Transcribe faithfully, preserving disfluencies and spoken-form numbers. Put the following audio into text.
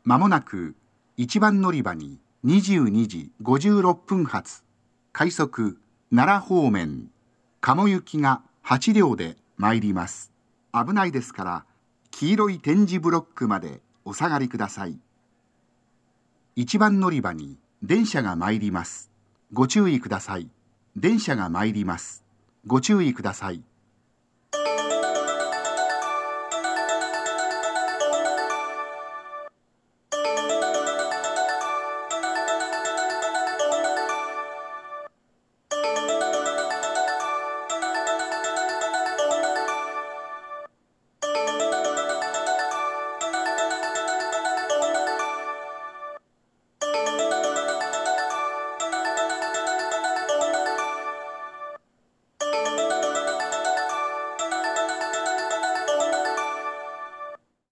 まもなくいちばん乗り場ににじゅうにじごじゅうろっぷん発快速奈良方面鴨行きがはちりょうで参ります。危ないですから黄色い点字ブロックまでお下がりください。いちばん乗り場に電車が参ります。ご注意ください。電車が参ります。ご注意ください。